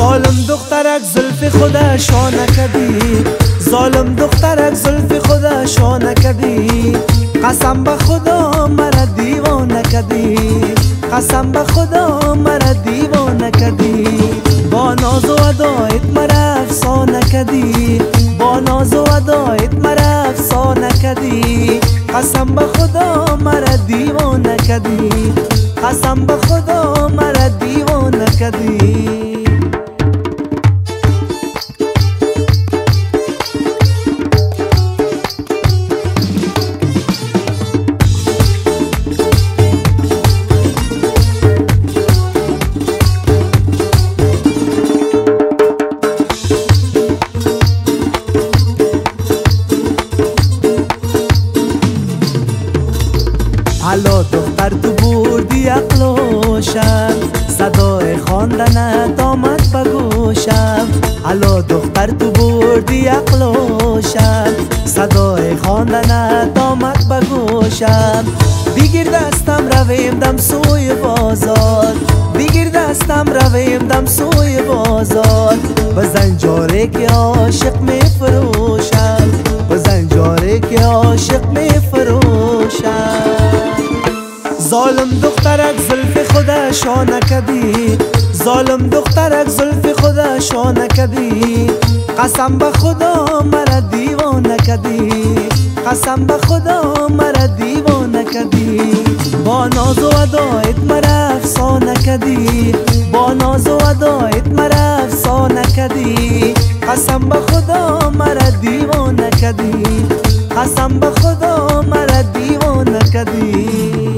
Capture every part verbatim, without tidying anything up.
ظالم دخترک زلف خودشا نکدی، ظالم دخترک زلف خودشا نکدی. قسم به خدا مرا دیوانه کدی، قسم به خدا مرا دیوانه کدی. با ناز و ادایت مرا افسانه کدی، با ناز و ادایت مرا افسانه کدی. قسم به خدا مرا دیوانه کدی، قسم به خدا مرا دیوانه کدی. حالا دختر تو بردی عقل و شم، صدای خواندنت آمد به گوشم. حالا دختر تو بردی عقل و شم، صدای خواندنت آمد به گوشم. بگیر دستم رویم دم سوی بازار، بگیر دستم رویم دم سوی بازار. بزن جاره که عاشق می فروشم، بزن جاره که عاشق می فروشم. ظالم دخترک زلف خودشا نکدی، ظالم دخترک زلف خودشا نکدی. قسم به خدا مرا دیوانه کدی، قسم به خدا مرا دیوانه کدی. با ناز و ادایت مرا افسانه کدی، با ناز و ادایت مرا افسانه کدی. قسم به خدا مرا دیوانه کدی، قسم به خدا مرا دیوانه کدی.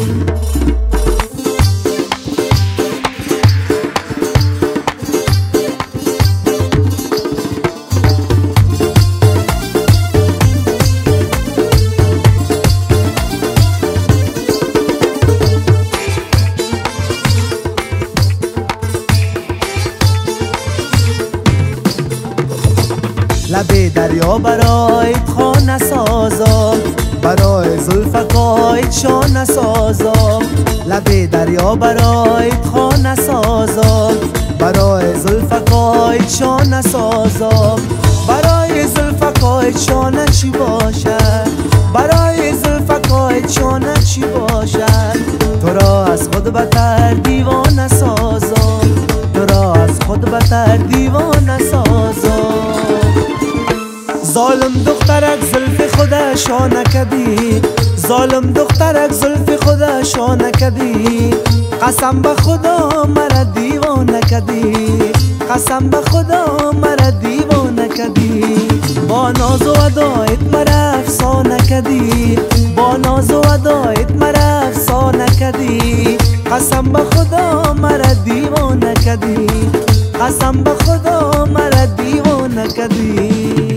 لب دریا برایت خانه سازم، برای زلفکایت شانه سازم. لب دریا برایت خانه سازم، برای زلفکایت شانه سازم. برای زلفکایت شانه چی باشد، برای زلفکایت شانه چی باشد. تو را از خود بتر دیوانه سازم، تو را از خود بتر دیوانه سازم. ظالم دخترک زلف خودشا نکدی، ظالم دخترک زلف خودشا نکدی. قسم به خدا مرا دیوانه کدی، قسم به خدا مرا دیوانه کدی. با ناز و ادایت مرا افسانه کدی، با ناز و ادایت مرا افسانه کدی. قسم به خدا مرا دیوانه کدی، قسم به خدا مرا دیوانه کدی.